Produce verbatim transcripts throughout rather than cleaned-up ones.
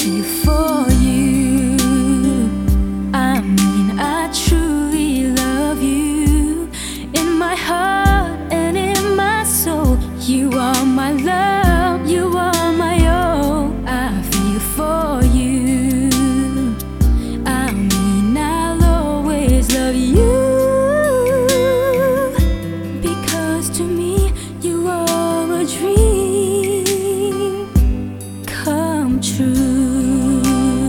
feel for you. I mean, I truly love you. In my heart and in my soul, you are my love, you are my all. I feel for you. I mean, I'll always love you, because to me you are a dream come true.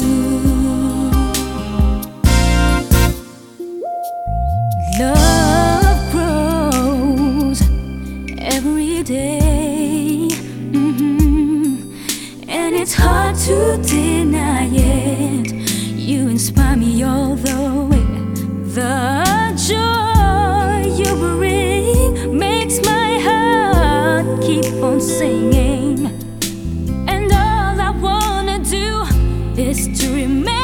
Love grows every day, mm-hmm. and it's hard to deny it. You inspire me all the way. The joy you bring makes my heart keep on singing, and all I wanna do is to remain